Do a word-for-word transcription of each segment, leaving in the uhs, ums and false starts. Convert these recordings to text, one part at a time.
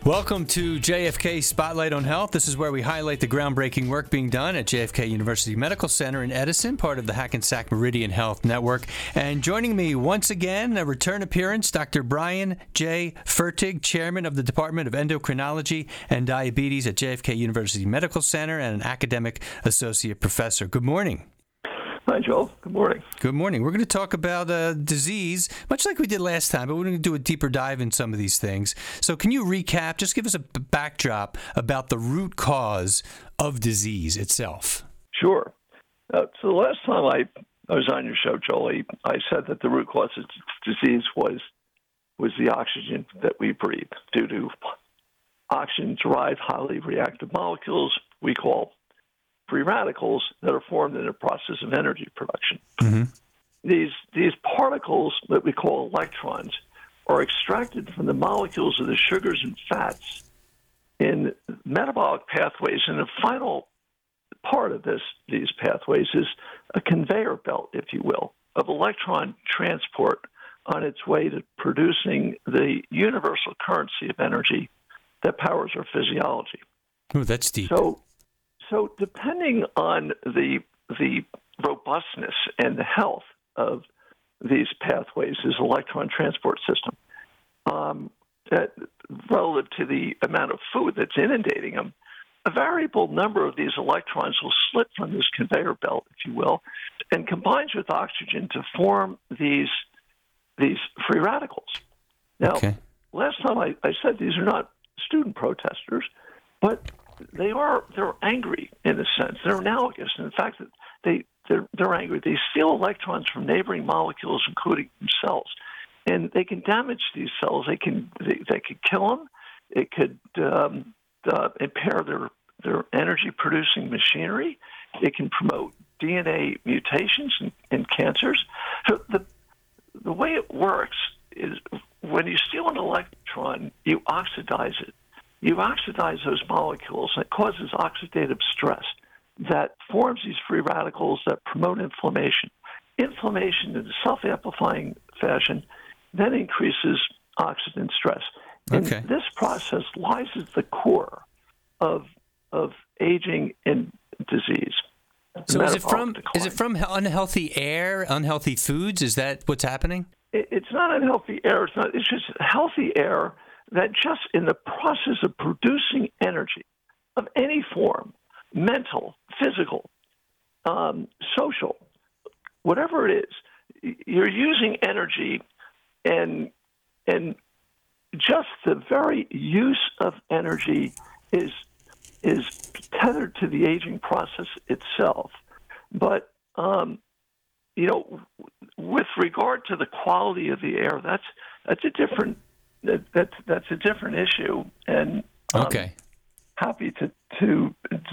Welcome to J F K Spotlight on Health. This is where we highlight the groundbreaking work being done at J F K University Medical Center in Edison, part of the Hackensack Meridian Health Network. And joining me once again, a return appearance, Doctor Brian J. Fertig, Chairman of the Department of Endocrinology and Diabetes at J F K University Medical Center and an academic associate professor. Good morning. Hi, Joel. Good morning. Good morning. We're going to talk about uh, disease, much like we did last time, but we're going to do a deeper dive in some of these things. So can you recap, just give us a b- backdrop about the root cause of disease itself? Sure. Uh, so the last time I, I was on your show, Joel, I said that the root cause of disease was was the oxygen that we breathe due to oxygen-derived highly reactive molecules we call free radicals that are formed in the process of energy production. Mm-hmm. These these particles that we call electrons are extracted from the molecules of the sugars and fats in metabolic pathways, and the final part of this these pathways is a conveyor belt, if you will, of electron transport on its way to producing the universal currency of energy that powers our physiology. Oh, that's deep. So So depending on the the robustness and the health of these pathways, this electron transport system, um, that relative to the amount of food that's inundating them, a variable number of these electrons will slip from this conveyor belt, if you will, and combines with oxygen to form these these free radicals. Now, okay. last time I, I said these are not student protesters, but They are they're angry in a sense. They're analogous. In fact, they they're, they're angry. They steal electrons from neighboring molecules, including themselves, and they can damage these cells. They can they, they could kill them. It could um, uh, impair their their energy producing machinery. It can promote D N A mutations and, and cancers. So the the way it works is when you steal an electron, you oxidize it. You oxidize those molecules, and it causes oxidative stress that forms these free radicals that promote inflammation. Inflammation in a self-amplifying fashion then increases oxidant stress. Okay. And this process lies at the core of of aging and disease. So is it from decline. is it from unhealthy air, unhealthy foods? Is that what's happening? It, it's not unhealthy air. It's not. It's just healthy air that just in the process of producing energy of any form, mental, physical, um, social, whatever it is, you're using energy, and and just the very use of energy is is tethered to the aging process itself. But um, you know, with regard to the quality of the air, that's that's a different. That, that's that's a different issue, and um, okay, happy to to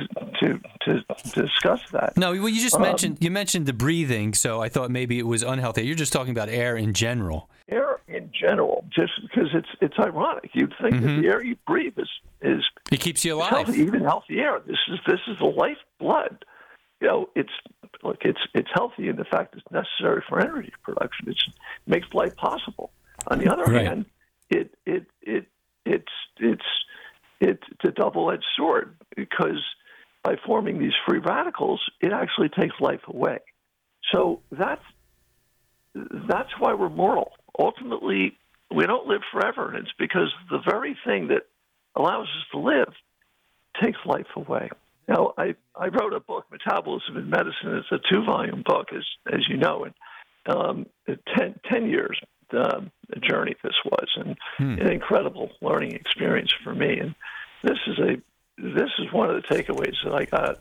to to discuss that. No, well, you just um, mentioned you mentioned the breathing, so I thought maybe it was unhealthy. You're just talking about air in general. Air in general, just because it's it's ironic. You'd think mm-hmm. that the air you breathe is is it keeps you alive. Healthy, even healthy air. This is this is the lifeblood. You know, it's look, it's it's healthy in the fact it's necessary for energy production. It's, it makes life possible. On the other right. hand, It it it it's it's it's a double-edged sword, because by forming these free radicals, it actually takes life away. So that's that's why we're mortal. Ultimately, we don't live forever, and it's because the very thing that allows us to live takes life away. Now, I, I wrote a book, Metabolism in Medicine. It's a two-volume book, as as you know, and um, ten, ten years. Um, a journey this was, and hmm. an incredible learning experience for me. And this is a this is one of the takeaways that I got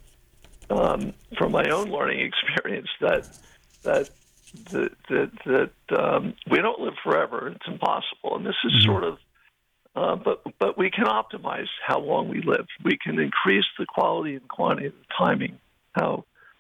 um, from my own learning experience, that that that that, that um, we don't live forever. It's impossible, and this is mm-hmm. sort of. Uh, but but we can optimize how long we live. We can increase the quality and quantity of the timing, how.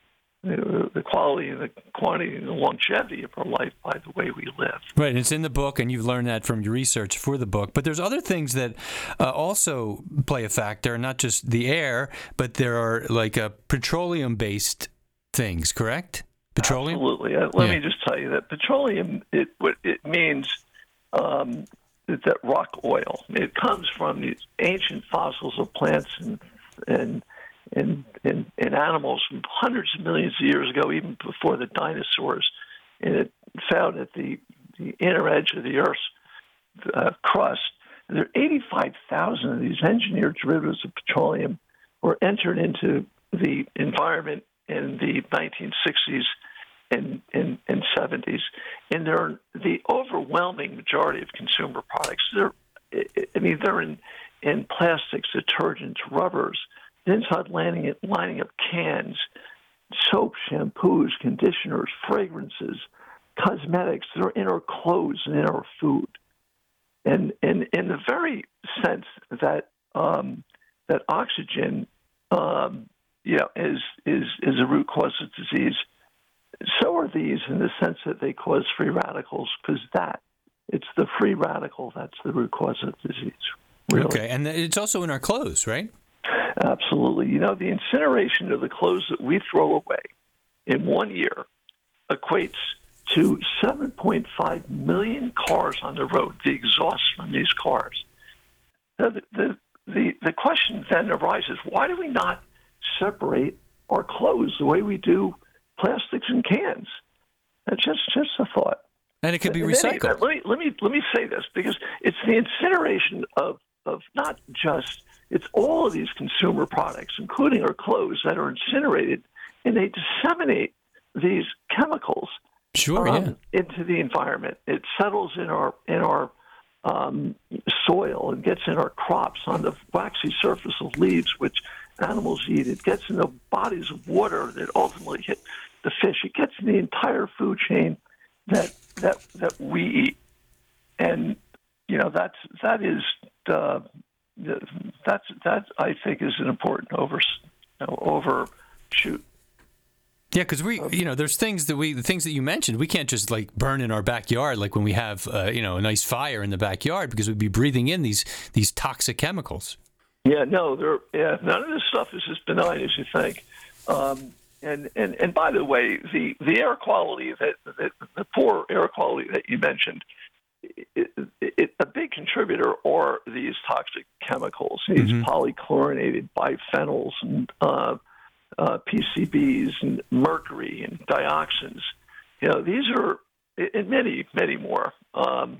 The quality and the quantity and the longevity of our life by the way we live. Right, and it's in the book, and you've learned that from your research for the book. But there's other things that uh, also play a factor, not just the air, but there are like uh, petroleum-based things, correct? Petroleum? Absolutely. Uh, let yeah. me just tell you that petroleum, it what it means, um, that rock oil. It comes from these ancient fossils of plants and and and and, and animals from hundreds of millions of years ago, even before the dinosaurs. And it found at the, the inner edge of the Earth's uh, crust. There are eighty-five thousand of these engineered derivatives of petroleum were entered into the environment in the nineteen sixties and, and, and seventies. And they're the overwhelming majority of consumer products. They're, I mean, they're in, in plastics, detergents, rubbers, inside lining, lining up cans, soap, shampoos, conditioners, fragrances, cosmetics. They're in our clothes and in our food. And in, in the very sense that um, that oxygen, um, you know, is is is a root cause of disease, so are these in the sense that they cause free radicals. Because that it's the free radical that's the root cause of disease. Really. Okay, and it's also in our clothes, right? Absolutely. You know, the incineration of the clothes that we throw away in one year equates to seven point five million cars on the road, the exhaust from these cars. Now, the, the, the, the question then arises, why do we not separate our clothes the way we do plastics and cans? That's just, just a thought. And it could be And recycled. Then, let, me, let, me, let me say this, because it's the incineration of, of not just, it's all of these consumer products, including our clothes, that are incinerated, and they disseminate these chemicals Sure, um, yeah. into the environment. It settles in our in our um, soil and gets in our crops on the waxy surface of leaves, which animals eat. It gets in the bodies of water that ultimately hit the fish. It gets in the entire food chain that that that we eat, and you know that's that is uh, that's that I think is an important over you know, overshoot. Yeah, because we, you know, there's things that we, the things that you mentioned, we can't just like burn in our backyard, like when we have, uh, you know, a nice fire in the backyard, because we'd be breathing in these these toxic chemicals. Yeah, no, there. Yeah, none of this stuff is as benign as you think. Um, and, and and by the way, the, the air quality that, that the poor air quality that you mentioned, it, it, a big contributor are these toxic chemicals, these mm-hmm. polychlorinated biphenyls and uh, Uh, P C Bs and mercury and dioxins. You know, these are, and many, many more um,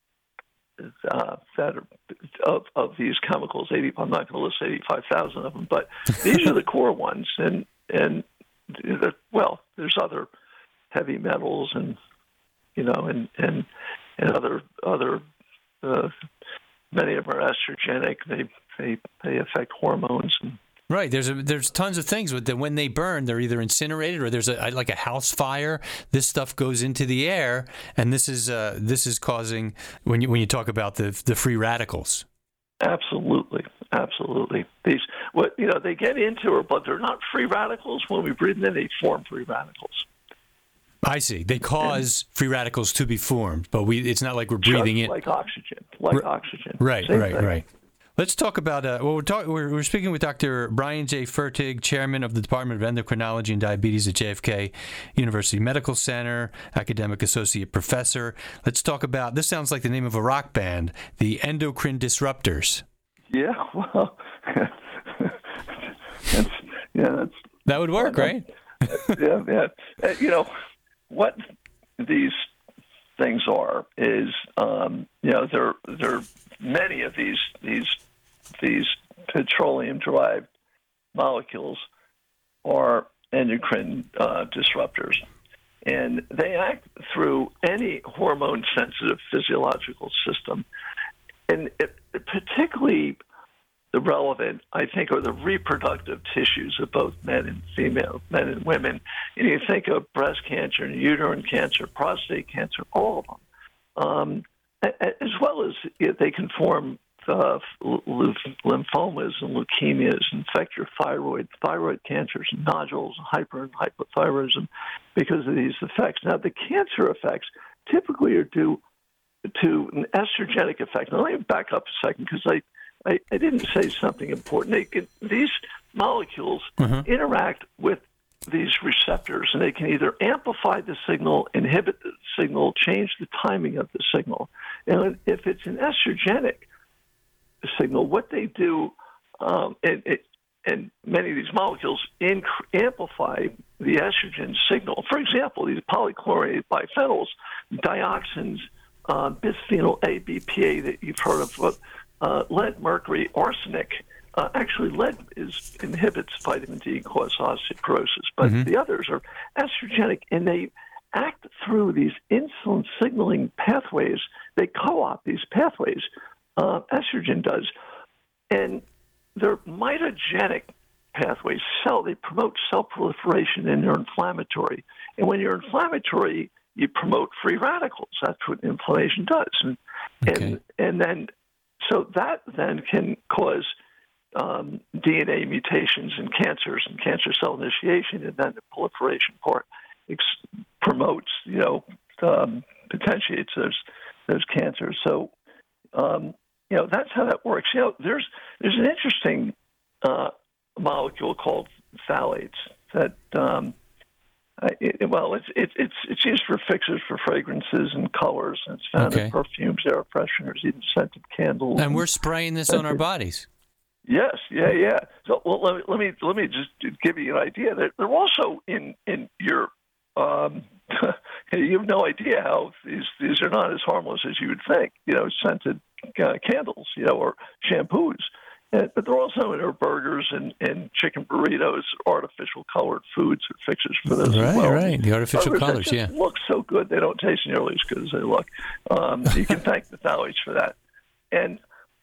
uh, that are, of, of these chemicals. eighty, I'm not going to list eighty-five thousand of them, but these are the core ones. And, and the, well, there's other heavy metals and, you know, and, and, and other, other uh, many of them are estrogenic. They, they, they affect hormones and, Right. There's a, there's tons of things with that when they burn, they're either incinerated or there's a like a house fire. This stuff goes into the air, and this is uh, this is causing when you when you talk about the the free radicals. Absolutely, absolutely. These what you know they get into it, but they're not free radicals. When we breathe them in, they form free radicals. I see. They cause and, free radicals to be formed, but we it's not like we're breathing in like oxygen, like R- oxygen. Right, Same right, thing. right. Let's talk about, uh, well, we're, talk, we're, we're speaking with Doctor Brian J. Fertig, Chairman of the Department of Endocrinology and Diabetes at J F K University Medical Center, Academic Associate Professor. Let's talk about, this sounds like the name of a rock band, the Endocrine Disruptors. Yeah, well, that's, yeah, that's... That would work, right? yeah, yeah. Uh, you know, what these things are is, um, you know, there there are many of these these these petroleum-derived molecules are endocrine uh, disruptors, and they act through any hormone-sensitive physiological system, and it, it particularly relevant, I think, are the reproductive tissues of both men and female, men and women. And you think of breast cancer, uterine cancer, prostate cancer, all of them, um, as well as they can form uh, lymphomas and leukemias, infect your thyroid, thyroid cancers, nodules, hyper and hypothyroidism because of these effects. Now, the cancer effects typically are due to an estrogenic effect. Now, let me back up a second because I I, I didn't say something important. They can, these molecules uh-huh. interact with these receptors, and they can either amplify the signal, inhibit the signal, change the timing of the signal. And if it's an estrogenic signal, what they do, um, and, it, and many of these molecules inc- amplify the estrogen signal. For example, these polychlorinated biphenyls, dioxins, uh, bisphenol A, B P A that you've heard of, uh, lead, mercury, arsenic. Uh, actually, lead is inhibits vitamin D and causes osteoporosis, but mm-hmm. the others are estrogenic, and they act through these insulin signaling pathways. They co-opt these pathways. Uh, estrogen does, and they're mitogenic pathways. Cell they promote cell proliferation, and they're inflammatory. And when you're inflammatory, you promote free radicals. That's what inflammation does, and okay. and and then so that then can cause Um, D N A mutations in cancers and cancer cell initiation, and then the proliferation part ex- promotes, you know, um, potentiates those those cancers. So, um, you know, that's how that works. You know, there's there's an interesting uh, molecule called phthalates that, um, it, well, it's it, it's it's used for fixers for fragrances and colors, and it's found okay. in perfumes, air fresheners, even scented candles. And we're spraying this on our bodies. Yes, yeah, yeah. So, well, let me let me let me just give you an idea. They're, they're also in in your. Um, you have no idea how these these are not as harmless as you would think. You know, scented uh, candles, you know, or shampoos, and, but they're also in our burgers and, and chicken burritos, artificial colored foods or fixes for those. Right, as well. right. The artificial Burgers colors, that yeah, just look so good. They don't taste nearly as good as they look. Um, you can thank the phthalates for that, and.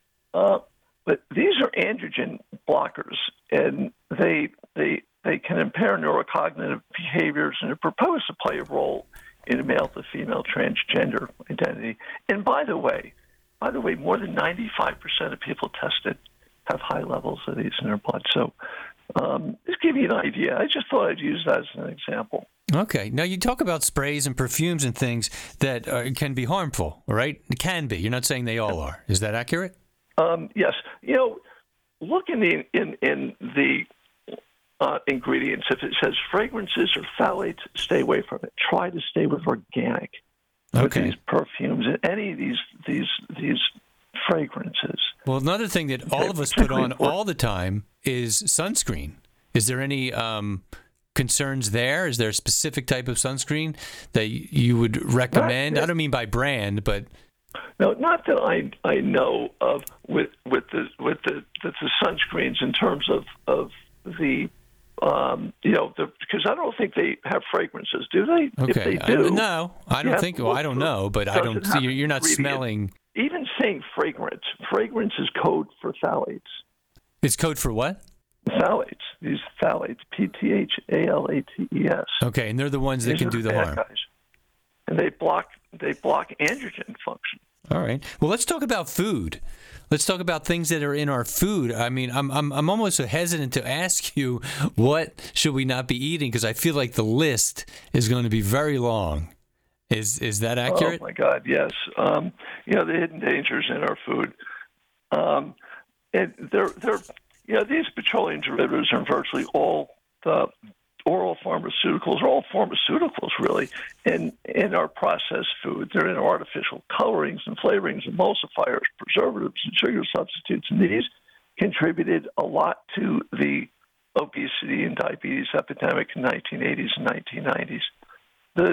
Uh, But these are androgen blockers, and they they they can impair neurocognitive behaviors, and are proposed to play a role in a male to female transgender identity. And by the way, by the way, more than ninety-five percent of people tested have high levels of these in their blood. So, um, just give you an idea. I just thought I'd use that as an example. Okay. Now, you talk about sprays and perfumes and things that uh, can be harmful, right? It can be. You're not saying they all are. Is that accurate? Um, yes, you know, look in the in in the uh, ingredients. If it says fragrances or phthalates, stay away from it. Try to stay with organic. Okay. With these perfumes and any of these these these fragrances. Well, another thing that all of us put on all the time is sunscreen. Is there any um, concerns there? Is there a specific type of sunscreen that you would recommend? Not, I don't mean by brand, but no, not that I I know of with with the with the the, the sunscreens in terms of of the um, you know the, because I don't think they have fragrances, do they? Okay, if they do, I, no, I don't think. Well, I don't know, but I don't see. You're not smelling. Even saying fragrance, fragrance is code for phthalates. It's code for what? Phthalates. These phthalates, P T H A L A T E S. Okay, and they're the ones that These can do the harm. Guys. And they block they block androgen function. All right. Well, let's talk about food. Let's talk about things that are in our food. I mean, I'm I'm I'm almost hesitant to ask you what should we not be eating, because I feel like the list is going to be very long. Is is that accurate? Oh my God, yes. Um, you know, the hidden dangers in our food. Um, and they're they're you know, these petroleum derivatives are virtually all the oral pharmaceuticals, are all pharmaceuticals really, in in our processed food. They're in artificial colorings and flavorings, emulsifiers, preservatives, and sugar substitutes, and these contributed a lot to the obesity and diabetes epidemic in the nineteen eighties and nineteen nineties. The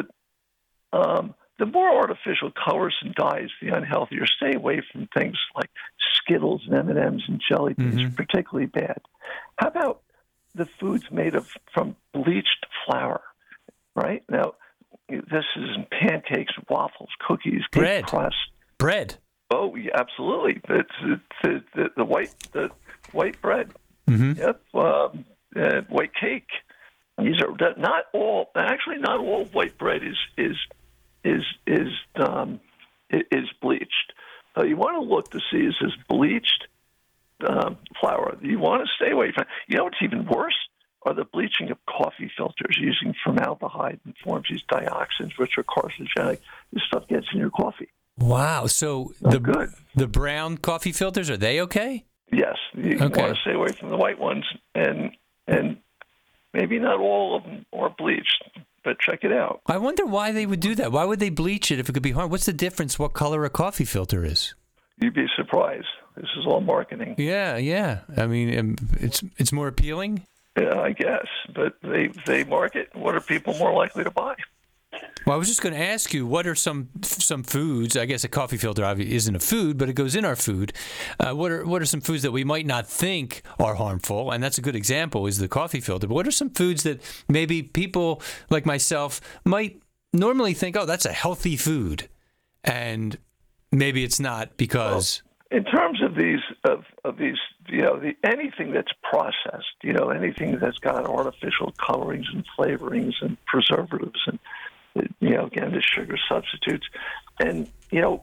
um, the more artificial colors and dyes, the unhealthier. Stay away from things like Skittles and M and M's and jelly beans, mm-hmm. particularly bad. How about the foods made of from bleached flour, right? Now, this is in pancakes, waffles, cookies, bread, crust. bread. Oh, yeah, absolutely. It's, it's, the, the, the white the white bread. Mm-hmm. Yep, um, uh, white cake. These are not all. Actually, not all white bread is is is is um, is bleached. Uh, you want to look to see is this bleached um, flour. You want to stay away from. You know what's even worse are the bleaching of coffee filters using formaldehyde and forms these dioxins, which are carcinogenic. This stuff gets in your coffee. Wow. So Not the good. the brown coffee filters, are they okay? Yes. You okay. want to stay away from the white ones, and and maybe not all of them are bleached. but check it out. I wonder why they would do that. Why would they bleach it if it could be harmful? What's the difference what color a coffee filter is? You'd be surprised. This is all marketing. Yeah, yeah. I mean, um, it's it's more appealing? Yeah, I guess. But they, they market, what are people more likely to buy? Well, I was just going to ask you, what are some some foods? I guess a coffee filter obviously isn't a food, but it goes in our food. Uh, what are what are some foods that we might not think are harmful? And that's a good example, is the coffee filter. But what are some foods that maybe people like myself might normally think, oh, that's a healthy food, and maybe it's not because... Well, in terms of these, of, of these, you know, the, anything that's processed, you know, anything that's got artificial colorings and flavorings and preservatives and, you know, again, the sugar substitutes, and, you know,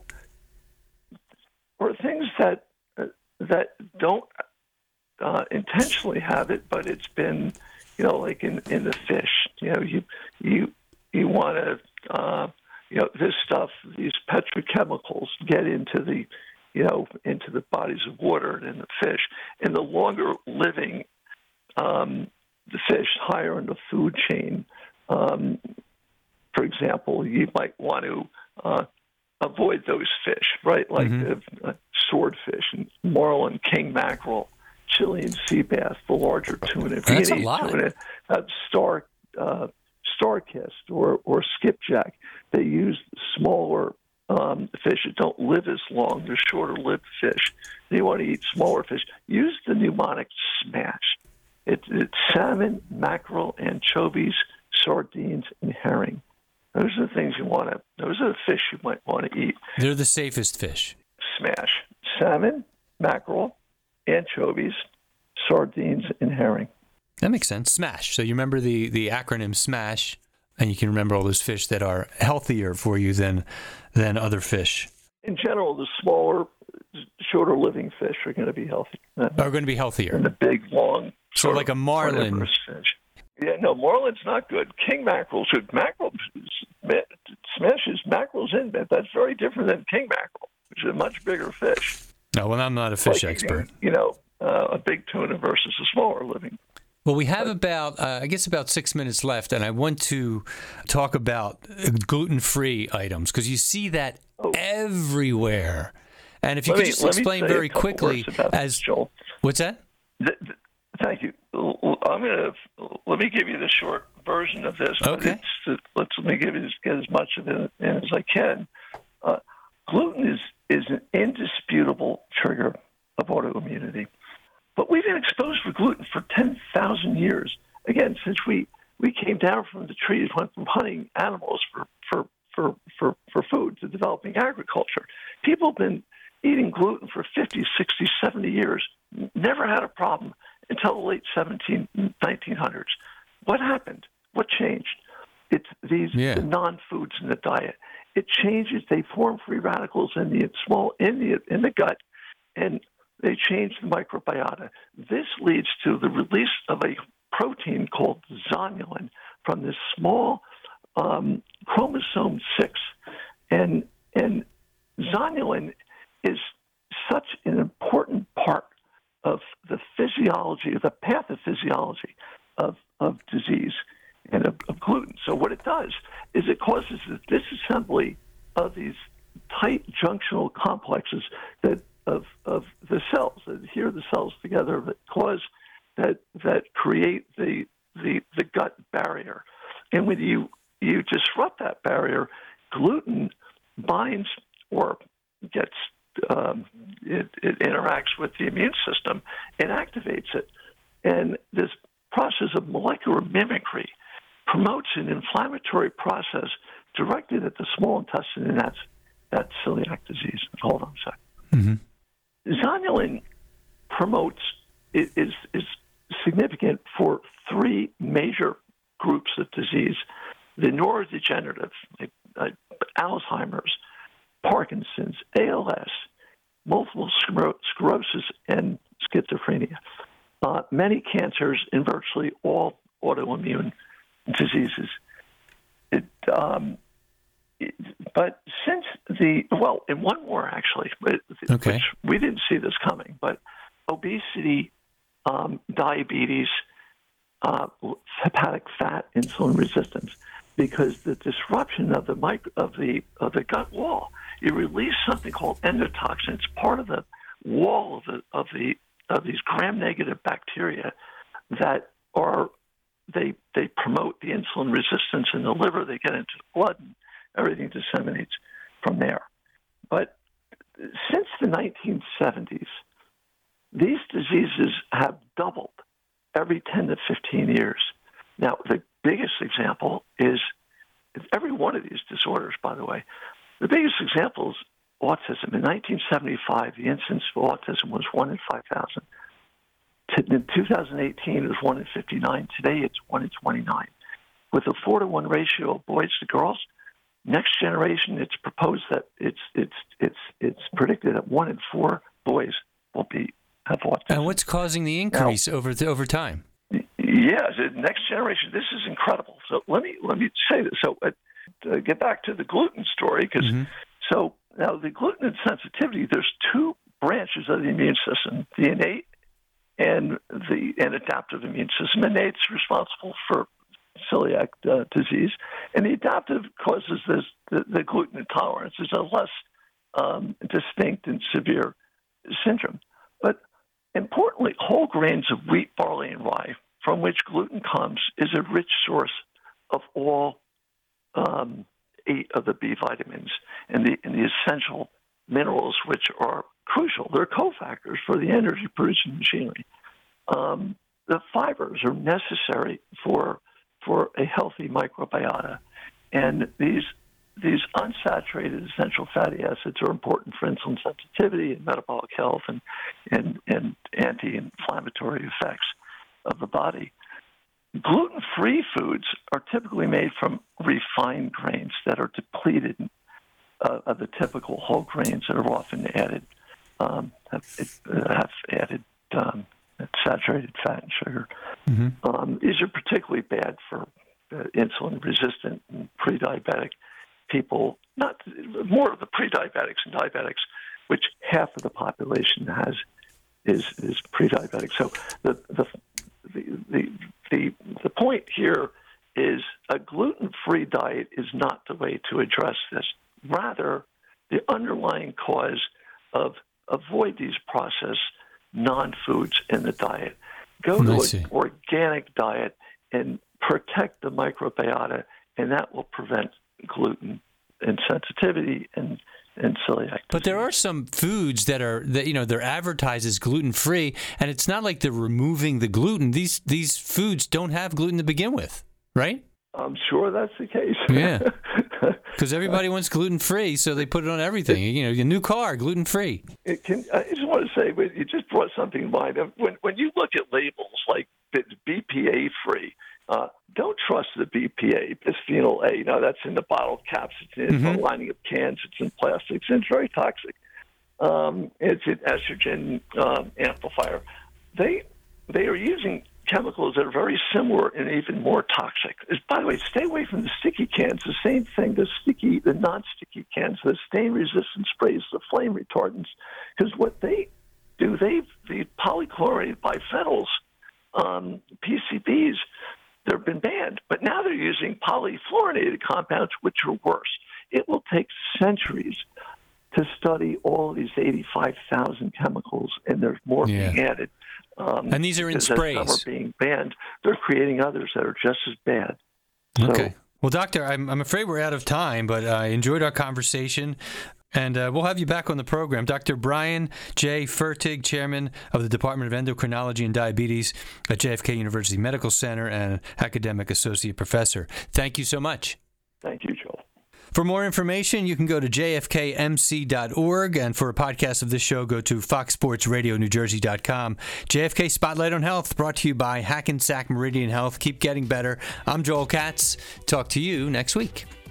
or things that uh, that don't uh, intentionally have it, but it's been, you know, like in, in the fish, you know, you you you want to, uh, you know, this stuff, these petrochemicals get into the, you know, into the bodies of water and in the fish, and the longer living um, the fish, higher in the food chain. Um, For example, you might want to uh, avoid those fish, right? Like mm-hmm. the uh, swordfish and marlin, king mackerel, Chilean sea bass, the larger tuna. If That's you a eat lot. Tuna, uh, star, uh, starkist or, or skipjack, they use smaller um, fish that don't live as long. They're shorter-lived fish. You want to eat smaller fish. Use the mnemonic SMASH. It, it's salmon, mackerel, anchovies, sardines, and herring. Those are the things you want to, those are the fish you might want to eat. They're the safest fish. SMASH. Salmon, mackerel, anchovies, sardines, and herring. That makes sense. SMASH. So you remember the, the acronym SMASH, and you can remember all those fish that are healthier for you than than other fish. In general, the smaller, shorter living fish are going to be healthy. Are going to be healthier. And the big, long, so like a marlin. Fish. Yeah, no, marlin's not good. King mackerel's good. Mackerel smashes mackerel's in bed. That's very different than king mackerel, which is a much bigger fish. No, well, I'm not a fish like, expert. You know, uh, a big tuna versus a smaller living. Well, we have about, uh, I guess, about six minutes left, and I want to talk about gluten-free items because you see that oh. everywhere. And if you let could me, just explain very quickly, as Joel. What's that? The, the, thank you. I'm going to let me give you the short version of this. Okay. It's, let's let me give you get as much of it in as I can. Uh, gluten is is an indisputable trigger of autoimmunity, but we've been exposed to gluten for ten thousand years. Again, since we, we came down from the trees, went from hunting animals for for, for, for for food to developing agriculture. People have been eating gluten for fifty, sixty, seventy years. Never had a problem until the late seventeen, nineteen hundreds. What happened? What changed? It's these yeah. non-foods in the diet. It changes. They form free radicals in the small in the in the gut, and they change the microbiota. This leads to the release of a protein called zonulin from this small um, chromosome six, and and zonulin is such an important part of the physiology, the pathophysiology of, of disease and of, of gluten. So what it does is it causes the disassembly of these tight junctional complexes that of, of the cells that adhere the cells together that cause that that create the the, the gut barrier. And when you, you disrupt that barrier, gluten binds or gets Um, it, it interacts with the immune system and activates it. And this process of molecular mimicry promotes an inflammatory process directed at the small intestine, and that's, that's celiac disease. Hold on a second. Mm-hmm. Zonulin promotes, is, is significant for three major groups of disease: the neurodegenerative, like uh, Alzheimer's, Parkinson's, A L S, multiple sclerosis, and schizophrenia. Uh, many cancers and virtually all autoimmune diseases. It, um, it, but since the, well, and one more actually, okay. which we didn't see this coming, but obesity, um, diabetes, uh, hepatic fat, insulin resistance. because the disruption of the micro, of the of the gut wall, you release something called endotoxin. It's part of the wall of the of the of these gram-negative bacteria that are they they promote the insulin resistance in the liver. They get into the blood, and everything disseminates from there. But since the nineteen seventies, these diseases have doubled every ten to fifteen years. Now, the biggest example is every one of these disorders, by the way, the biggest example is autism. In nineteen seventy-five, the incidence of autism was one in five thousand. In two thousand eighteen, it was one in fifty-nine. Today, it's one in twenty-nine. With a four to one ratio of boys to girls, next generation, it's proposed that it's it's it's it's predicted that one in four boys will be have autism. And what's causing the increase now, over the, over time? Yeah, the next generation. This is incredible. So let me let me say this. So uh, to get back to the gluten story, because mm-hmm. so now the gluten sensitivity. There's two branches of the immune system: the innate and the and adaptive immune system. Innate's responsible for celiac uh, disease, and the adaptive causes this the, the gluten intolerance. It's a less um, distinct and severe syndrome. But importantly, whole grains of wheat, barley, and rye, from which gluten comes, is a rich source of all um, eight of the B vitamins and the, and the essential minerals, which are crucial. They're cofactors for the energy-producing machinery. Um, the fibers are necessary for for a healthy microbiota, and these these unsaturated essential fatty acids are important for insulin sensitivity and metabolic health and and, and anti-inflammatory effects of the body. Gluten-free foods are typically made from refined grains that are depleted uh, of the typical whole grains that are often added um, have, have added um, saturated fat and sugar. Mm-hmm. Um, these are particularly bad for uh, insulin-resistant and pre-diabetic people. Not more of the pre-diabetics and diabetics, which half of the population has is is pre-diabetic. So the the the the the, the point here is a gluten-free diet is not the way to address this. Rather, the underlying cause of avoid these processed non-foods in the diet. Go to an organic diet and protect the microbiota, and that will prevent gluten and sensitivity and and celiac disease. But there are some foods that are that you know they're advertised as gluten-free, and it's not like they're removing the gluten. These these foods don't have gluten to begin with, right? I'm sure that's the case. Yeah, because everybody wants gluten-free, so they put it on everything. You know, your new car, gluten-free. It can, I just want to say, you just brought something to mind. When when you look at labels like it's B P A-free, uh, don't trust the B P A, bisphenol A. Now, that's in the bottle caps. It's in mm-hmm. the lining of cans. It's in plastics. And it's very toxic. Um, it's an estrogen um, amplifier. They they are using chemicals that are very similar and even more toxic. By the way, stay away from the sticky cans. The same thing, the sticky, the non-sticky cans, the stain-resistant sprays, the flame retardants. Because what they do, they the polychlorinated biphenyls, um, P C Bs, they've been banned. But now they're using polyfluorinated compounds, which are worse. It will take centuries to study all of these eighty-five thousand chemicals, and there's more yeah. being added. Um, and these are in sprays. Some are being banned. They're creating others that are just as bad. Okay. So, well, Doctor, I'm, I'm afraid we're out of time, but I enjoyed our conversation, and uh, we'll have you back on the program. Doctor Brian J. Fertig, Chairman of the Department of Endocrinology and Diabetes at J F K University Medical Center and Academic Associate Professor. Thank you so much. Thank you, Joel. For more information, you can go to j f k m c dot org, and for a podcast of this show, go to fox sports radio new jersey dot com. J F K Spotlight on Health, brought to you by Hackensack Meridian Health. Keep getting better. I'm Joel Katz. Talk to you next week.